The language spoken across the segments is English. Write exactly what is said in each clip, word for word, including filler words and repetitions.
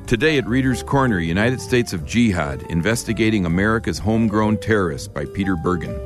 Today at Reader's Corner, United States of Jihad, Investigating America's Homegrown Terrorists by Peter Bergen.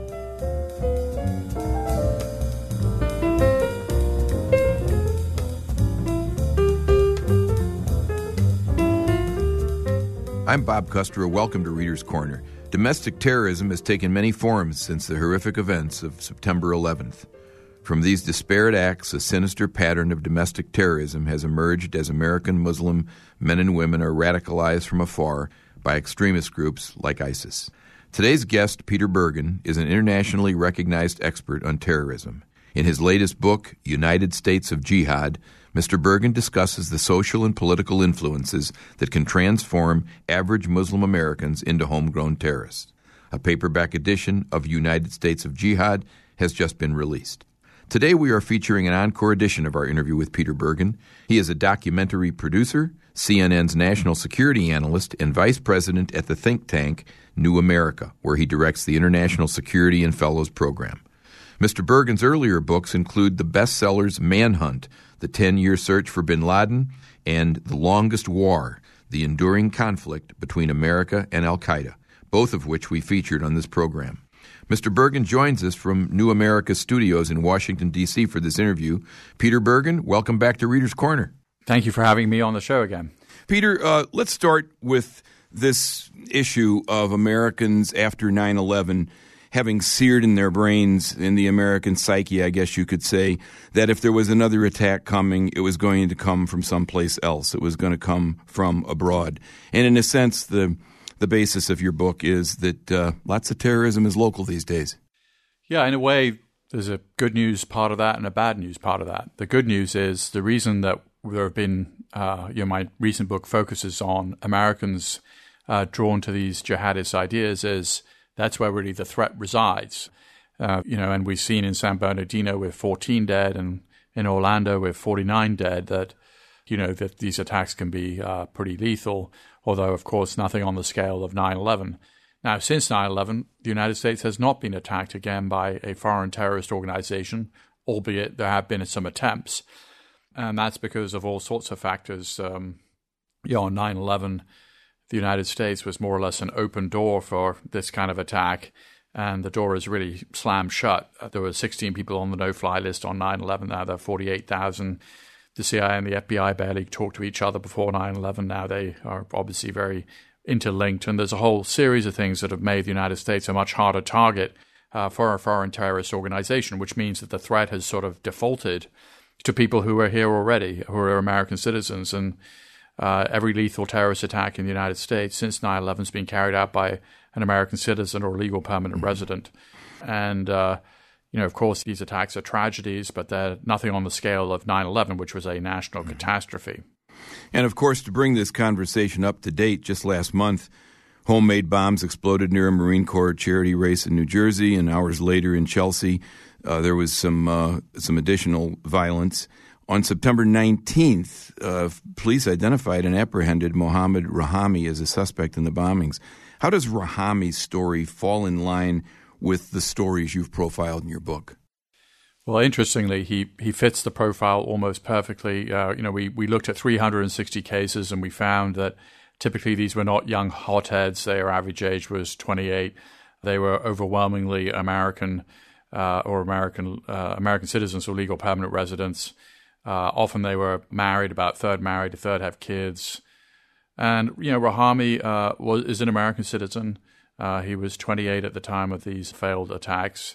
I'm Bob Custer. Welcome to Reader's Corner. Domestic terrorism has taken many forms since the horrific events of September eleventh. From these disparate acts, a sinister pattern of domestic terrorism has emerged as American Muslim men and women are radicalized from afar by extremist groups like ISIS. Today's guest, Peter Bergen, is an internationally recognized expert on terrorism. In his latest book, United States of Jihad, Mister Bergen discusses the social and political influences that can transform average Muslim Americans into homegrown terrorists. A paperback edition of United States of Jihad has just been released. Today we are featuring an encore edition of our interview with Peter Bergen. He is a documentary producer, C N N's national security analyst, and vice president at the think tank New America, where he directs the International Security and Fellows Program. Mister Bergen's earlier books include the bestsellers Manhunt, The ten-Year Search for Bin Laden, and The Longest War, The Enduring Conflict Between America and Al-Qaeda, both of which we featured on this program. Mister Bergen joins us from New America Studios in Washington, D C for this interview. Peter Bergen, welcome back to Reader's Corner. Thank you for having me on the show again. Peter, uh, let's start with this issue of Americans after nine eleven having seared in their brains, in the American psyche, I guess you could say, that if there was another attack coming, it was going to come from someplace else. It was going to come from abroad. And in a sense, the the basis of your book is that uh, lots of terrorism is local these days. Yeah, in a way, there's a good news part of that and a bad news part of that. The good news is the reason that there have been, uh, you know, my recent book focuses on Americans uh, drawn to these jihadist ideas is that's where really the threat resides. Uh, you know, and we've seen in San Bernardino with fourteen dead and in Orlando with forty-nine dead that, you know, that these attacks can be uh, pretty lethal, although, of course, nothing on the scale of nine eleven. Now, since nine eleven, the United States has not been attacked again by a foreign terrorist organization, albeit there have been some attempts. And that's because of all sorts of factors. Um, you know, on nine eleven, the United States was more or less an open door for this kind of attack, and the door is really slammed shut. There were sixteen people on the no-fly list on nine eleven. Now there are forty-eight thousand. The C I A and the F B I barely talked to each other before nine eleven. Now they are obviously very interlinked, and there's a whole series of things that have made the United States a much harder target uh, for a foreign terrorist organization, which means that the threat has sort of defaulted to people who are here already, who are American citizens. And uh, every lethal terrorist attack in the United States since nine eleven has been carried out by an American citizen or legal permanent resident. And, uh, you know, of course, these attacks are tragedies, but they're nothing on the scale of nine eleven, which was a national mm-hmm. catastrophe. And, of course, to bring this conversation up to date, just last month, homemade bombs exploded near a Marine Corps charity race in New Jersey, and hours later in Chelsea, uh, there was some uh, some additional violence. On September nineteenth, uh, police identified and apprehended Mohammed Rahami as a suspect in the bombings. How does Rahami's story fall in line with the stories you've profiled in your book? Well, interestingly, he, he fits the profile almost perfectly. Uh, you know, we, we looked at three hundred sixty cases, and we found that typically these were not young hotheads. Their average age was twenty-eight. They were overwhelmingly American uh, or American uh, American citizens or legal permanent residents. Uh, often they were married, about a third married, a third have kids. And, you know, Rahami uh, was is an American citizen. Uh, he was twenty-eight at the time of these failed attacks.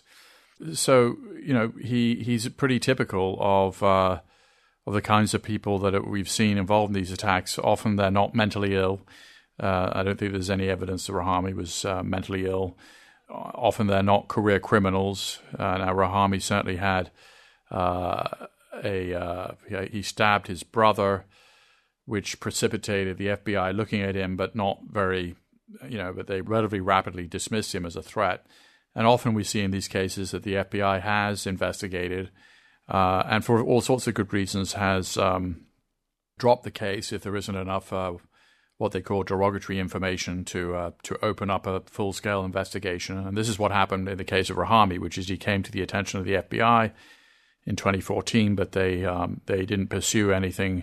So, you know, he he's pretty typical of uh, of the kinds of people that we've seen involved in these attacks. Often they're not mentally ill. Uh, I don't think there's any evidence that Rahami was uh, mentally ill. Often they're not career criminals. Uh, now, Rahami certainly had uh, a uh, he stabbed his brother, which precipitated the F B I looking at him, but not very, you know, but they relatively rapidly dismissed him as a threat. And often we see in these cases that the F B I has investigated uh, and for all sorts of good reasons has um, dropped the case if there isn't enough uh, what they call derogatory information to uh, to open up a full-scale investigation. And this is what happened in the case of Rahami, which is he came to the attention of the F B I in twenty fourteen, but they um, they didn't pursue anything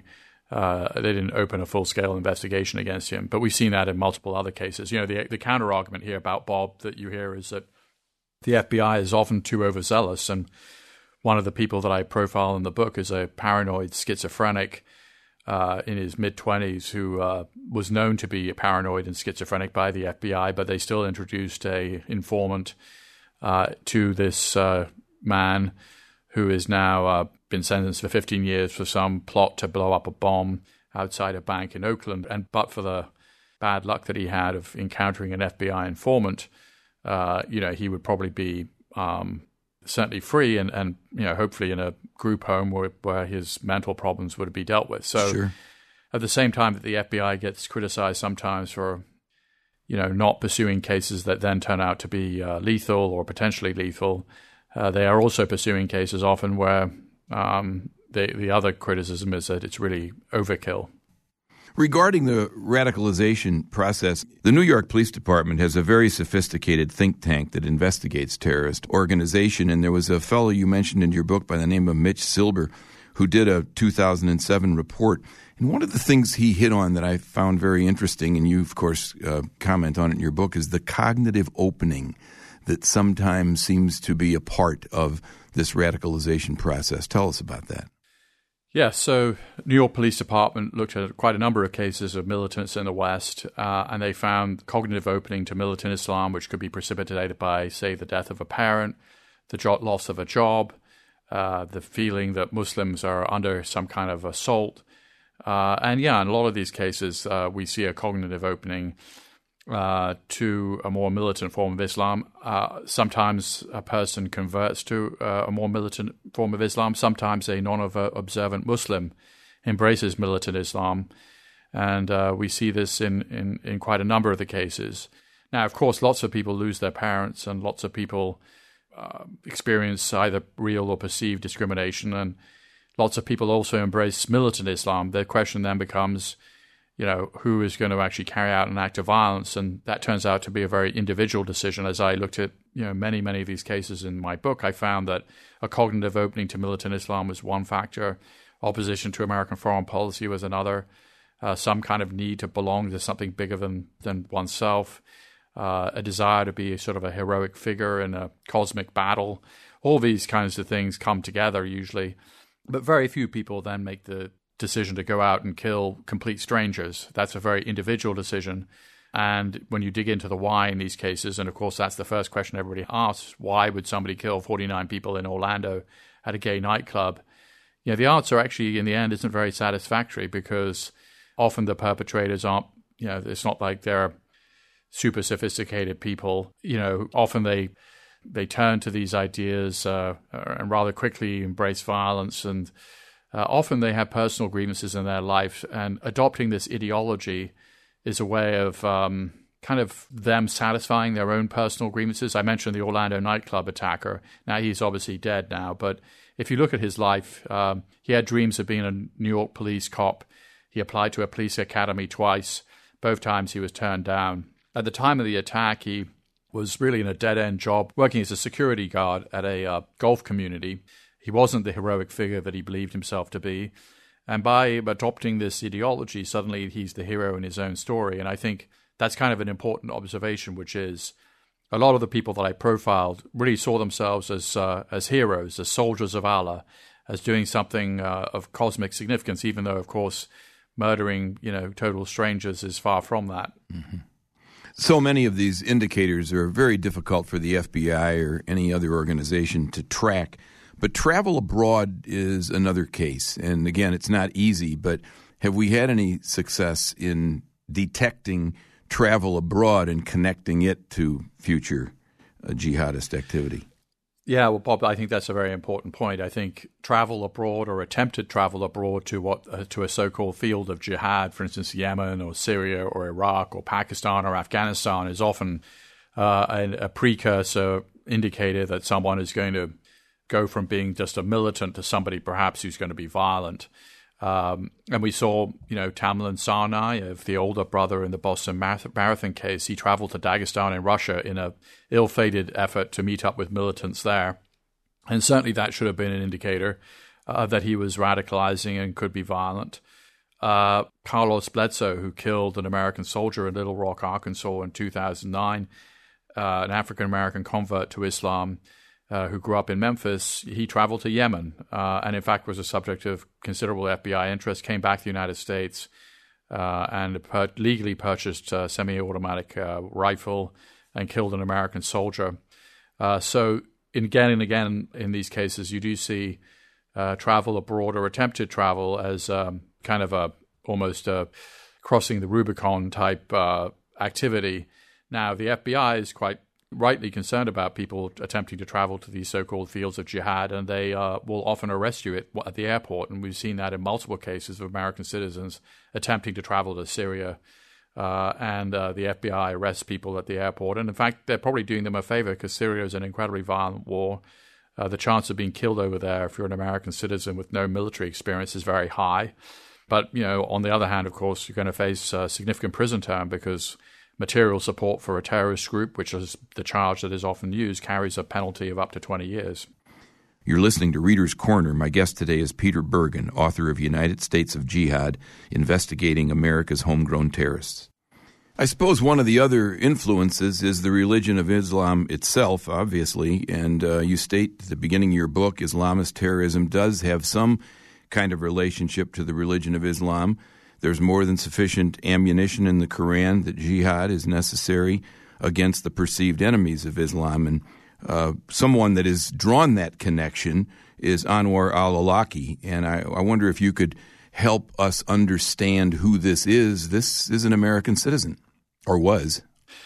uh, they didn't open a full-scale investigation against him. But we've seen that in multiple other cases. You know, the the counter-argument here about Bob that you hear is that the F B I is often too overzealous, and one of the people that I profile in the book is a paranoid schizophrenic uh, in his mid-twenties who uh, was known to be paranoid and schizophrenic by the F B I, but they still introduced a informant uh, to this uh, man who is now uh, been sentenced for fifteen years for some plot to blow up a bomb outside a bank in Oakland. And but for the bad luck that he had of encountering an F B I informant, uh, you know, he would probably be um, certainly free and, and, you know, hopefully in a group home where, where his mental problems would be dealt with. So sure. At the same time that the F B I gets criticized sometimes for, you know, not pursuing cases that then turn out to be uh, lethal or potentially lethal, uh, they are also pursuing cases often where um, the, the other criticism is that it's really overkill. Regarding the radicalization process, the New York Police Department has a very sophisticated think tank that investigates terrorist organization, and there was a fellow you mentioned in your book by the name of Mitch Silber who did a two thousand seven report. And one of the things he hit on that I found very interesting, and you, of course, uh, comment on it in your book, is the cognitive opening that sometimes seems to be a part of this radicalization process. Tell us about that. Yeah, so New York Police Department looked at quite a number of cases of militants in the West, uh, and they found cognitive opening to militant Islam, which could be precipitated by, say, the death of a parent, the jo- loss of a job, uh, the feeling that Muslims are under some kind of assault. Uh, and yeah, in a lot of these cases, uh, we see a cognitive opening uh, to a more militant form of Islam. Uh, sometimes a person converts to uh, a more militant form of Islam. Sometimes a non-observant Muslim embraces militant Islam. And uh, we see this in, in, in quite a number of the cases. Now, of course, lots of people lose their parents and lots of people uh, experience either real or perceived discrimination. And lots of people also embrace militant Islam. The question then becomes, you know, who is going to actually carry out an act of violence? And that turns out to be a very individual decision. As I looked at, you know, many, many of these cases in my book, I found that a cognitive opening to militant Islam was one factor. Opposition to American foreign policy was another. Uh, some kind of need to belong to something bigger than, than oneself. Uh, a desire to be a sort of a heroic figure in a cosmic battle. All these kinds of things come together usually. But very few people then make the decision to go out and kill complete strangers. That's a very individual decision. And when you dig into the why in these cases, and of course that's the first question everybody asks, why would somebody kill forty-nine people in Orlando at a gay nightclub? You know, the answer actually in the end isn't very satisfactory because often the perpetrators aren't, you know, it's not like they're super sophisticated people. You know, often they they turn to these ideas uh, and rather quickly embrace violence, and uh, often they have personal grievances in their life, and adopting this ideology is a way of um, kind of them satisfying their own personal grievances. I mentioned the Orlando nightclub attacker. Now, he's obviously dead now, but if you look at his life, um, he had dreams of being a New York police cop. He applied to a police academy twice. Both times he was turned down. At the time of the attack, he was really in a dead-end job, working as a security guard at a uh, golf community. He wasn't the heroic figure that he believed himself to be. And by adopting this ideology, suddenly he's the hero in his own story. And I think that's kind of an important observation, which is a lot of the people that I profiled really saw themselves as uh, as heroes, as soldiers of Allah, as doing something uh, of cosmic significance, even though, of course, murdering, you know, total strangers is far from that. Mm-hmm. So many of these indicators are very difficult for the F B I or any other organization to track. But travel abroad is another case. And again, it's not easy, but have we had any success in detecting travel abroad and connecting it to future uh, jihadist activity? Yeah, well, Bob, I think that's a very important point. I think travel abroad or attempted travel abroad to what uh, to a so-called field of jihad, for instance, Yemen or Syria or Iraq or Pakistan or Afghanistan, is often uh, a, a precursor indicator that someone is going to go from being just a militant to somebody perhaps who's going to be violent. Um, and we saw, you know, Tamlin Sarnai, of the older brother in the Boston Marathon case. He traveled to Dagestan in Russia in a ill-fated effort to meet up with militants there. And certainly that should have been an indicator uh, that he was radicalizing and could be violent. uh, Carlos Bledsoe, who killed an American soldier in Little Rock, Arkansas in two thousand nine, uh, an African-American convert to Islam uh, who grew up in Memphis, he traveled to Yemen uh, and in fact was a subject of considerable F B I interest, came back to the United States uh, and per- legally purchased a semi-automatic uh, rifle and killed an American soldier. Uh, so in, again and again in these cases, you do see uh, travel abroad or attempted travel as um, kind of a almost a crossing the Rubicon type uh, activity. Now, the F B I is quite rightly concerned about people attempting to travel to these so-called fields of jihad, and they uh, will often arrest you at, at the airport. And we've seen that in multiple cases of American citizens attempting to travel to Syria, uh, and uh, the F B I arrests people at the airport. And in fact, they're probably doing them a favor because Syria is an incredibly violent war. Uh, the chance of being killed over there if you're an American citizen with no military experience is very high. But, you know, on the other hand, of course, you're going to face a significant prison term because material support for a terrorist group, which is the charge that is often used, carries a penalty of up to twenty years. You're listening to Reader's Corner. My guest today is Peter Bergen, author of United States of Jihad, Investigating America's Homegrown Terrorists. I suppose one of the other influences is the religion of Islam itself, obviously, and uh, you state at the beginning of your book, Islamist terrorism does have some kind of relationship to the religion of Islam. There's more than sufficient ammunition in the Quran that jihad is necessary against the perceived enemies of Islam. And uh, someone that has drawn that connection is Anwar al-Awlaki. And I, I wonder if you could help us understand who this is. This is an American citizen, or was.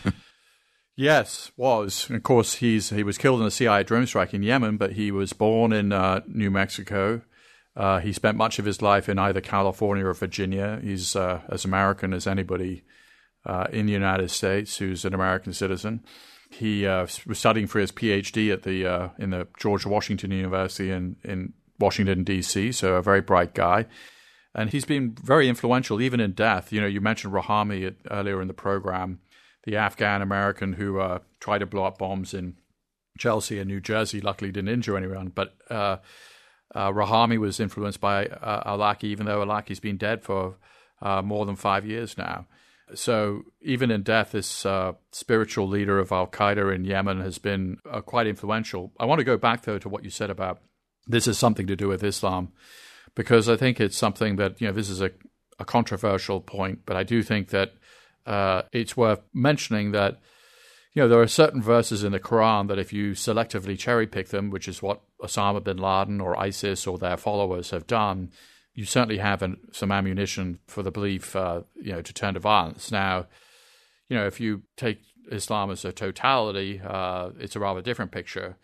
Yes, was. Of course, he's he was killed in a C I A drone strike in Yemen, but he was born in uh, New Mexico. Uh, he spent much of his life in either California or Virginia. He's uh, as American as anybody uh, in the United States who's an American citizen. He uh, was studying for his P H D at the uh, in the George Washington University in, in Washington, D C, so a very bright guy. And he's been very influential even in death. You know, you mentioned Rahami at, earlier in the program, the Afghan-American who uh, tried to blow up bombs in Chelsea and New Jersey, luckily didn't injure anyone, but uh, Uh, Rahami was influenced by uh, al-Awlaki, even though al-Awlaki's been dead for uh, more than five years now. So even in death, this uh, spiritual leader of al-Qaeda in Yemen has been uh, quite influential. I want to go back, though, to what you said about this has something to do with Islam, because I think it's something that, you know, this is a, a controversial point, but I do think that uh, it's worth mentioning that you know, there are certain verses in the Quran that if you selectively cherry-pick them, which is what Osama bin Laden or ISIS or their followers have done, you certainly have an, some ammunition for the belief, uh, you know, to turn to violence. Now, you know, if you take Islam as a totality, uh, it's a rather different picture.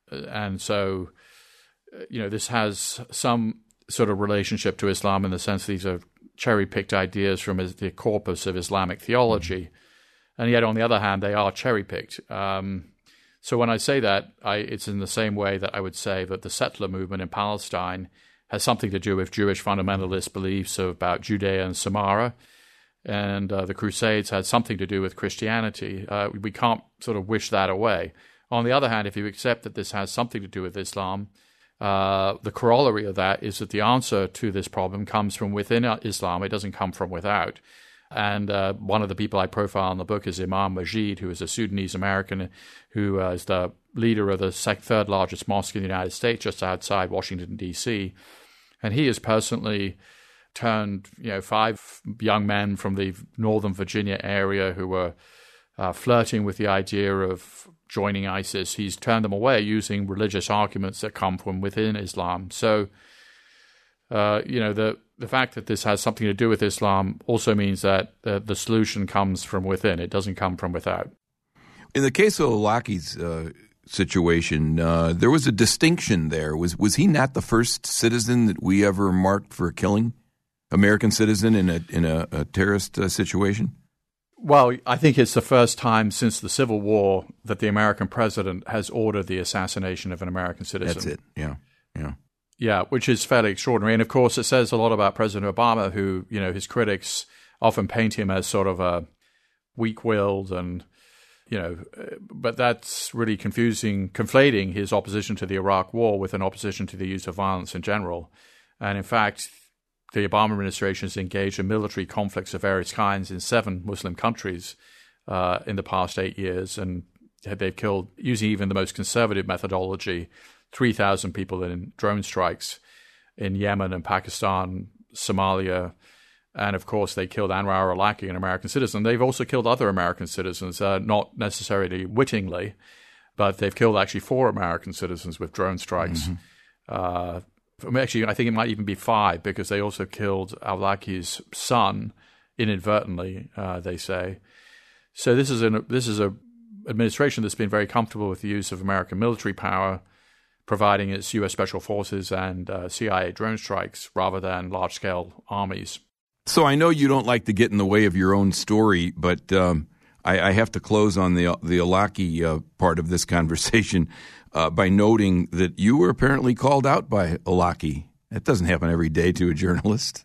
And so, you know, this has some sort of relationship to Islam in the sense these are cherry-picked ideas from the corpus of Islamic theology. Mm-hmm. And yet, on the other hand, they are cherry-picked. Um, so when I say that, I, it's in the same way that I would say that the settler movement in Palestine has something to do with Jewish fundamentalist beliefs about Judea and Samaria, and uh, the Crusades had something to do with Christianity. Uh, we can't sort of wish that away. On the other hand, if you accept that this has something to do with Islam, uh, the corollary of that is that the answer to this problem comes from within Islam. It doesn't come from without. And uh, one of the people I profile in the book is Imam Majid, who is a Sudanese-American who uh, is the leader of the second, third largest mosque in the United States, just outside Washington, D C. And he has personally turned, you know, five young men from the Northern Virginia area who were uh, flirting with the idea of joining ISIS. He's turned them away using religious arguments that come from within Islam. So, uh, you know, the The fact that this has something to do with Islam also means that uh, the solution comes from within. It doesn't come from without. In the case of al-Awlaki's uh, situation, uh, there was a distinction there. Was was he not the first citizen that we ever marked for killing? American citizen in a in a, a terrorist uh, situation? Well, I think it's the first time since the Civil War that the American president has ordered the assassination of an American citizen. That's it, yeah, yeah. Yeah, which is fairly extraordinary. And of course, it says a lot about President Obama, who, you know, his critics often paint him as sort of a weak-willed and, you know, but that's really confusing, conflating his opposition to the Iraq War with an opposition to the use of violence in general. And in fact, the Obama administration has engaged in military conflicts of various kinds in seven Muslim countries uh, in the past eight years, and they've killed, using even the most conservative methodology, three thousand people in drone strikes in Yemen and Pakistan, Somalia, and of course they killed Anwar al-Awlaki, an American citizen. They've also killed other American citizens, uh, not necessarily wittingly, but they've killed actually four American citizens with drone strikes. Mm-hmm. Uh, actually, I think it might even be five, because they also killed al-Awlaki's son inadvertently, uh, they say. So this is an this is a administration that's been very comfortable with the use of American military power, providing its U S Special Forces and uh, C I A drone strikes rather than large-scale armies. So I know you don't like to get in the way of your own story, but um, I, I have to close on the the Awlaki uh, part of this conversation uh, by noting that you were apparently called out by Awlaki. That doesn't happen every day to a journalist.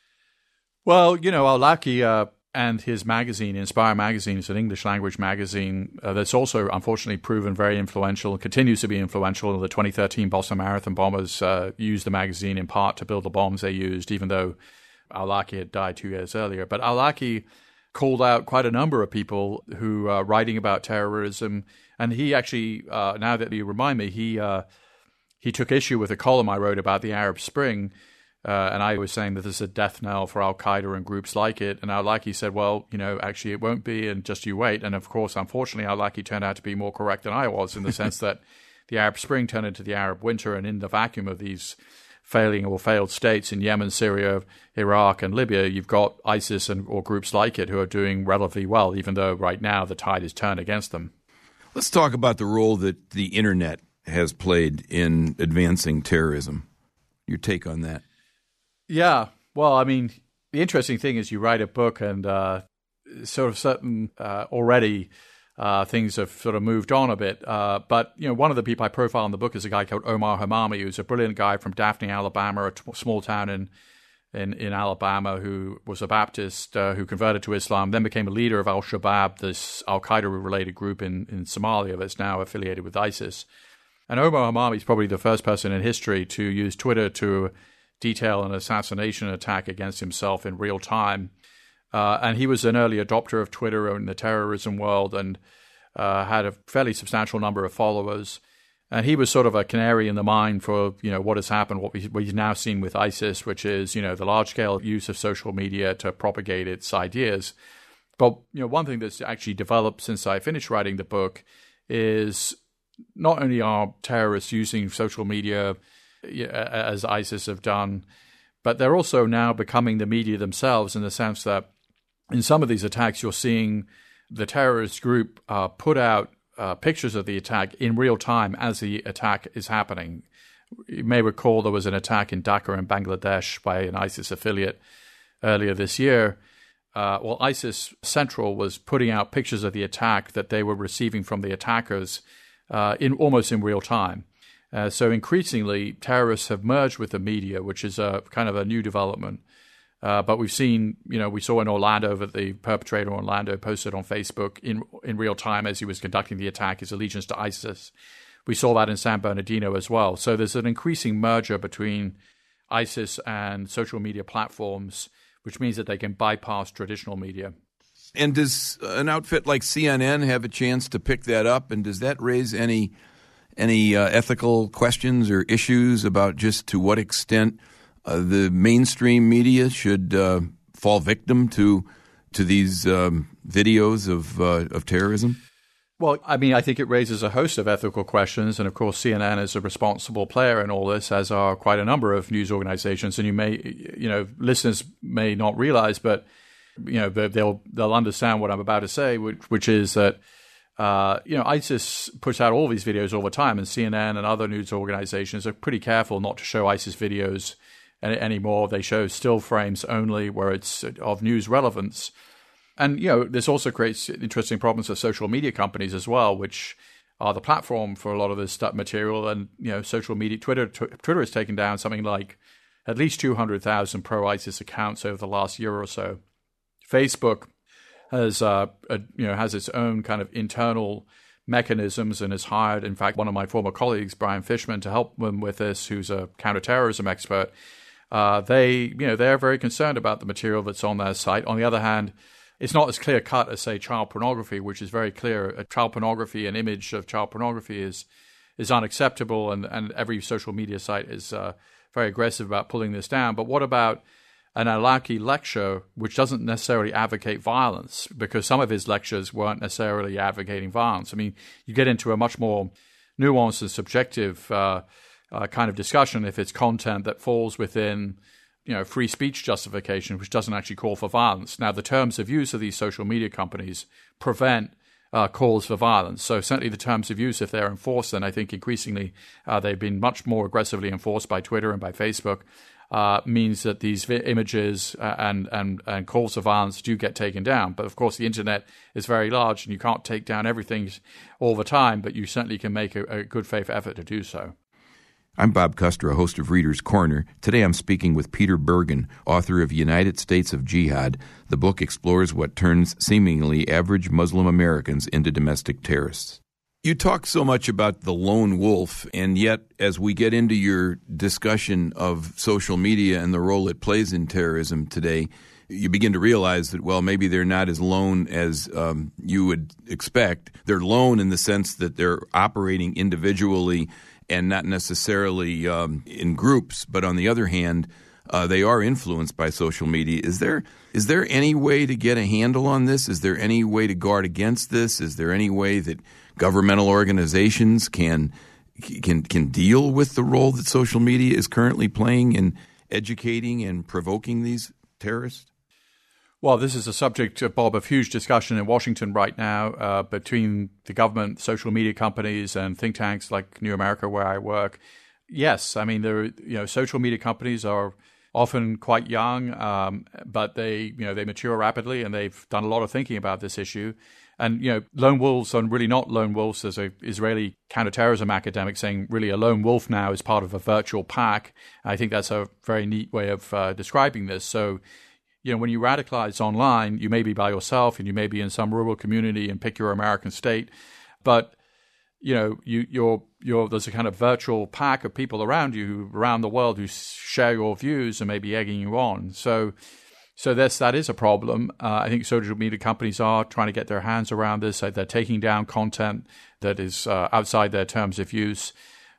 Well, you know, Awlaki uh, and his magazine, Inspire Magazine, is an English-language magazine uh, that's also, unfortunately, proven very influential, continues to be influential. The twenty thirteen Boston Marathon bombers uh, used the magazine in part to build the bombs they used, even though Awlaki had died two years earlier. But Awlaki called out quite a number of people who are writing about terrorism. And he actually, uh, now that you remind me, he uh, he took issue with a column I wrote about the Arab Spring. Uh, and I was saying that this is a death knell for Al-Qaeda and groups like it. And Awlaki said, well, you know, actually it won't be, and just you wait. And of course, unfortunately, Awlaki turned out to be more correct than I was, in the sense that the Arab Spring turned into the Arab Winter, and in the vacuum of these failing or failed states in Yemen, Syria, Iraq, and Libya, you've got ISIS and or groups like it who are doing relatively well, even though right now the tide is turned against them. Let's talk about the role that the internet has played in advancing terrorism. Your take on that? Yeah. Well, I mean, the interesting thing is you write a book and uh, sort of certain uh, already Uh, things have sort of moved on a bit. Uh, but, you know, one of the people I profile in the book is a guy called Omar Hamami, who's a brilliant guy from Daphne, Alabama, a t- small town in, in, in Alabama, who was a Baptist, uh, who converted to Islam, then became a leader of Al-Shabaab, this Al-Qaeda-related group in, in Somalia that's now affiliated with ISIS. And Omar Hamami is probably the first person in history to use Twitter to detail an assassination attack against himself in real time. Uh, and he was an early adopter of Twitter in the terrorism world, and uh, had a fairly substantial number of followers. And he was sort of a canary in the mine for, you know, what has happened, what we, we've now seen with ISIS, which is, you know, the large-scale use of social media to propagate its ideas. But, you know, one thing that's actually developed since I finished writing the book is not only are terrorists using social media as ISIS have done, but they're also now becoming the media themselves, in the sense that in some of these attacks, you're seeing the terrorist group uh, put out uh, pictures of the attack in real time as the attack is happening. You may recall there was an attack in Dhaka in Bangladesh by an ISIS affiliate earlier this year. Uh, well, ISIS Central was putting out pictures of the attack that they were receiving from the attackers uh, in almost in real time. Uh, so increasingly, terrorists have merged with the media, which is a kind of a new development. Uh, but we've seen, you know, we saw in Orlando that the perpetrator in Orlando posted on Facebook in in real time as he was conducting the attack his allegiance to ISIS. We saw that in San Bernardino as well. So there's an increasing merger between ISIS and social media platforms, which means that they can bypass traditional media. And does an outfit like C N N have a chance to pick that up? And does that raise any any uh, ethical questions or issues about just to what extent Uh, the mainstream media should uh, fall victim to to these um, videos of uh, of terrorism? Well, I mean, I think it raises a host of ethical questions, and of course, C N N is a responsible player in all this, as are quite a number of news organizations. And you may, you know, listeners may not realize, but you know, they'll they'll understand what I'm about to say, which, which is that uh, you know, ISIS puts out all these videos all the time, and C N N and other news organizations are pretty careful not to show ISIS videos anymore. They show still frames only where it's of news relevance. And, you know, this also creates interesting problems for social media companies as well, which are the platform for a lot of this stuff material. And, you know, social media, Twitter, t- Twitter has taken down something like at least two hundred thousand pro-ISIS accounts over the last year or so. Facebook has, uh, a, you know, has its own kind of internal mechanisms and has hired, in fact, one of my former colleagues, Brian Fishman, to help them with this, who's a counterterrorism expert. uh, they, you know, they're very concerned about the material that's on their site. On the other hand, it's not as clear cut as, say, child pornography, which is very clear. A child pornography, an image of child pornography is is unacceptable, and, and every social media site is uh, very aggressive about pulling this down. But what about an Al-Awlaki lecture, which doesn't necessarily advocate violence, because some of his lectures weren't necessarily advocating violence? I mean, you get into a much more nuanced and subjective uh, uh, kind of discussion if it's content that falls within, you know, free speech justification, which doesn't actually call for violence. Now, the terms of use of these social media companies prevent uh, calls for violence. So certainly the terms of use, if they're enforced, then I think increasingly uh, they've been much more aggressively enforced by Twitter and by Facebook, uh, means that these vi- images uh, and, and, and calls for violence do get taken down. But of course, the internet is very large and you can't take down everything all the time, but you certainly can make a, a good faith effort to do so. I'm Bob Custer, a host of Reader's Corner. Today I'm speaking with Peter Bergen, author of United States of Jihad. The book explores what turns seemingly average Muslim Americans into domestic terrorists. You talk so much about the lone wolf, and yet as we get into your discussion of social media and the role it plays in terrorism today, you begin to realize that, well, maybe they're not as lone as um, you would expect. They're lone in the sense that they're operating individually and not necessarily um, in groups, but on the other hand, uh, they are influenced by social media. Is there is there any way to get a handle on this? Is there any way to guard against this? Is there any way that governmental organizations can can can deal with the role that social media is currently playing in educating and provoking these terrorists? Well, this is a subject, uh, Bob, of huge discussion in Washington right now uh, between the government, social media companies, and think tanks like New America, where I work. Yes, I mean, there, you know, social media companies are often quite young, um, but they, you know, they mature rapidly, and they've done a lot of thinking about this issue. And, you know, lone wolves are really not lone wolves. There's an Israeli counterterrorism academic saying really a lone wolf now is part of a virtual pack. I think that's a very neat way of uh, describing this. So, you know, when you radicalize online, you may be by yourself and you may be in some rural community and pick your American state, but you know, you, you're you're there's a kind of virtual pack of people around you around the world who share your views and may be egging you on. So, so this that is a problem. Uh, I think social media companies are trying to get their hands around this. They're taking down content that is uh, outside their terms of use.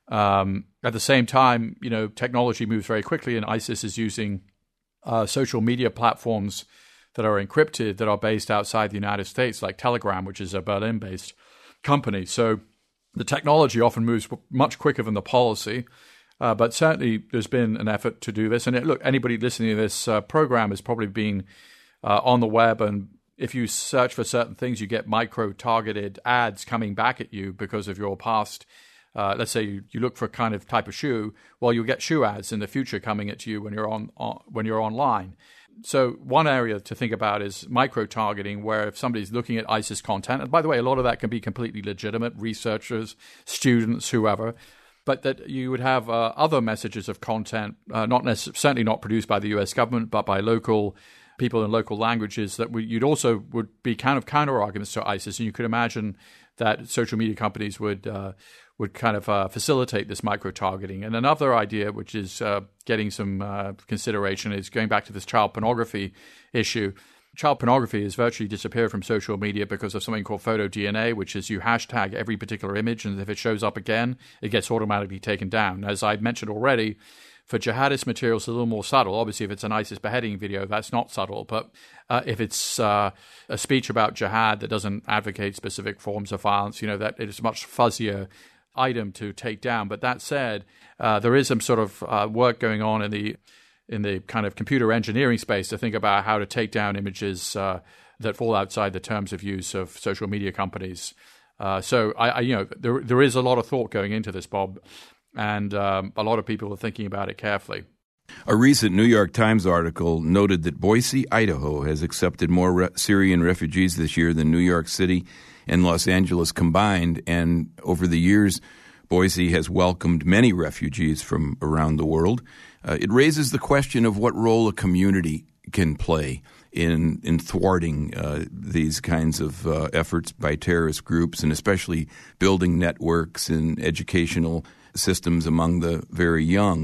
Um, at the same time, you know, technology moves very quickly, and ISIS is using Uh, social media platforms that are encrypted that are based outside the United States, like Telegram, which is a Berlin-based company. So the technology often moves much quicker than the policy. Uh, but certainly there's been an effort to do this. And it, look, anybody listening to this uh, program has probably been uh, on the web, and if you search for certain things, you get micro-targeted ads coming back at you because of your past. Uh, let's say you, you look for a kind of type of shoe, well, you'll get shoe ads in the future coming at you when you're on, on when you're online. So one area to think about is micro-targeting, where if somebody's looking at ISIS content, and by the way, a lot of that can be completely legitimate, researchers, students, whoever, but that you would have uh, other messages of content, uh, not necess- certainly not produced by the U S government, but by local people in local languages that we, you'd also would be kind of counter-arguments to ISIS. And you could imagine that social media companies would uh, would kind of uh, facilitate this micro-targeting. And another idea, which is uh, getting some uh, consideration, is going back to this child pornography issue. Child pornography has virtually disappeared from social media because of something called photo D N A, which is you hashtag every particular image, and if it shows up again, it gets automatically taken down. As I mentioned already, for jihadist material, it's a little more subtle. Obviously, if it's an ISIS beheading video, that's not subtle. But uh, if it's uh, a speech about jihad that doesn't advocate specific forms of violence, you know, that it is a much fuzzier item to take down. But that said, uh, there is some sort of uh, work going on in the in the kind of computer engineering space to think about how to take down images uh, that fall outside the terms of use of social media companies. Uh, so, I, I, you know, there there is a lot of thought going into this, Bob. And um, a lot of people are thinking about it carefully. A recent New York Times article noted that Boise, Idaho, has accepted more re- Syrian refugees this year than New York City and Los Angeles combined. And over the years, Boise has welcomed many refugees from around the world. Uh, it raises the question of what role a community can play in in thwarting uh, these kinds of uh, efforts by terrorist groups, and especially building networks and educational systems among the very young.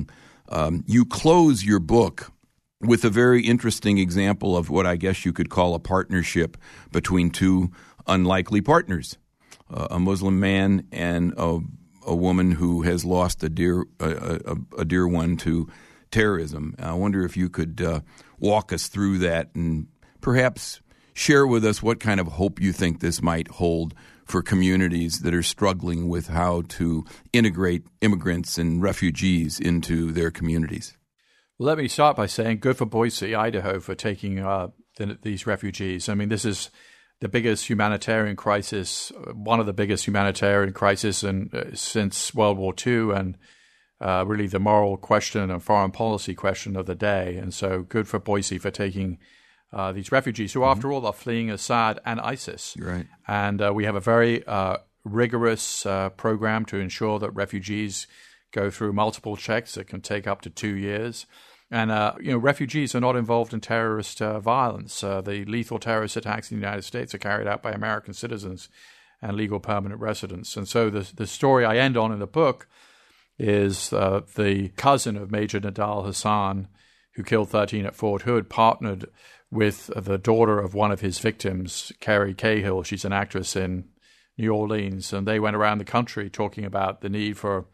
Um, you close your book with a very interesting example of what I guess you could call a partnership between two unlikely partners, uh, a Muslim man and a, a woman who has lost a dear a, a, a dear one to terrorism. I wonder if you could uh, walk us through that and perhaps share with us what kind of hope you think this might hold for communities that are struggling with how to integrate immigrants and refugees into their communities. Well, let me start by saying good for Boise, Idaho, for taking uh, the, these refugees. I mean, this is the biggest humanitarian crisis, one of the biggest humanitarian crises in, uh, since World War Two, and uh, really the moral question and foreign policy question of the day. And so good for Boise for taking Uh, these refugees who, mm-hmm. after all, are fleeing Assad and ISIS. You're right. And uh, we have a very uh, rigorous uh, program to ensure that refugees go through multiple checks that can take up to two years. And, uh, you know, refugees are not involved in terrorist uh, violence. Uh, the lethal terrorist attacks in the United States are carried out by American citizens and legal permanent residents. And so the, the story I end on in the book is uh, the cousin of Major Nidal Hasan, who killed thirteen at Fort Hood, partnered with the daughter of one of his victims, Carrie Cahill. She's an actress in New Orleans, and they went around the country talking about the need for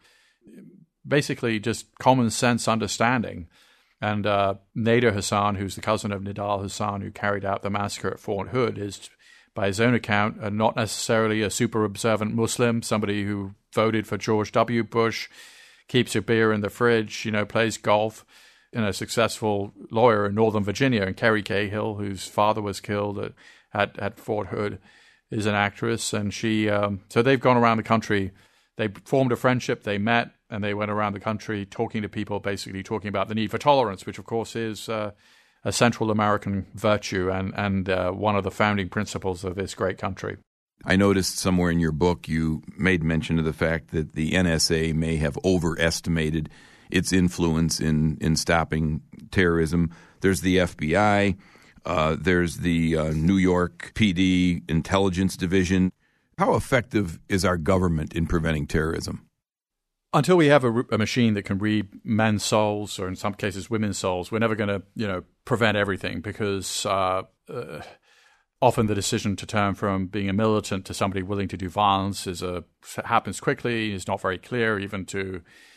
basically just common sense understanding. And uh, Nader Hasan, who's the cousin of Nidal Hasan, who carried out the massacre at Fort Hood, is, by his own account, uh, not necessarily a super observant Muslim, somebody who voted for George W. Bush, keeps a beer in the fridge, you know, plays golf, and a successful lawyer in Northern Virginia. And Carrie Cahill, whose father was killed at, at, at Fort Hood, is an actress. And she, um, so they've gone around the country. They formed a friendship, they met, and they went around the country talking to people, basically talking about the need for tolerance, which of course is uh, a Central American virtue and, and uh, one of the founding principles of this great country. I noticed somewhere in your book you made mention of the fact that the N S A may have overestimated its influence in, in stopping terrorism. There's the F B I. Uh, there's the uh, New York P D Intelligence Division. How effective is our government in preventing terrorism? Until we have a, a machine that can read men's souls, or in some cases women's souls, we're never going to, you know, prevent everything, because uh, uh, often the decision to turn from being a militant to somebody willing to do violence is a happens quickly. Is not very clear even to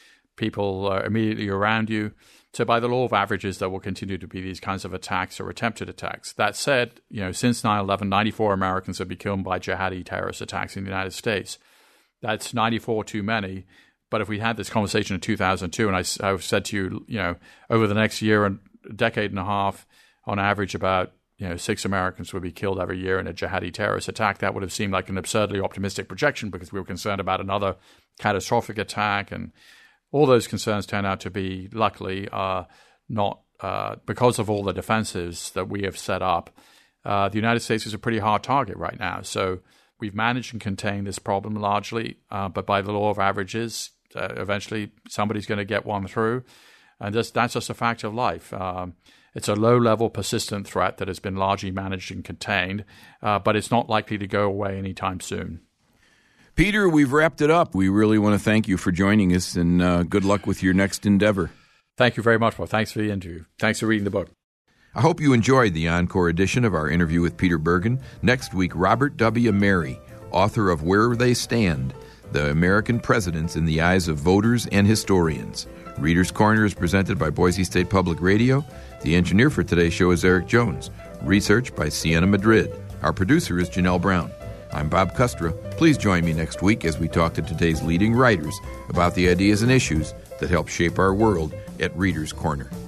people uh, immediately around you. So by the law of averages, there will continue to be these kinds of attacks or attempted attacks. That said, you know, since nine eleven, ninety-four Americans have been killed by jihadi terrorist attacks in the United States. That's ninety-four too many. But if we had this conversation in two thousand two, and I, I said to you, you know, over the next year and decade and a half, on average, about you know six Americans would be killed every year in a jihadi terrorist attack, that would have seemed like an absurdly optimistic projection, because we were concerned about another catastrophic attack. And all those concerns turn out to be, luckily, uh, not uh, because of all the defenses that we have set up. Uh, the United States is a pretty hard target right now. So we've managed and contained this problem largely, uh, but by the law of averages, uh, eventually somebody's going to get one through. And that's, that's just a fact of life. Um, it's a low-level, persistent threat that has been largely managed and contained, uh, but it's not likely to go away anytime soon. Peter, we've wrapped it up. We really want to thank you for joining us, and uh, good luck with your next endeavor. Thank you very much, Paul. Thanks for the interview. Thanks for reading the book. I hope you enjoyed the encore edition of our interview with Peter Bergen. Next week, Robert W. Merry, author of Where They Stand, The American Presidents in the Eyes of Voters and Historians. Reader's Corner is presented by Boise State Public Radio. The engineer for today's show is Eric Jones. Research by Sienna Madrid. Our producer is Janelle Brown. I'm Bob Custra. Please join me next week as we talk to today's leading writers about the ideas and issues that help shape our world at Reader's Corner.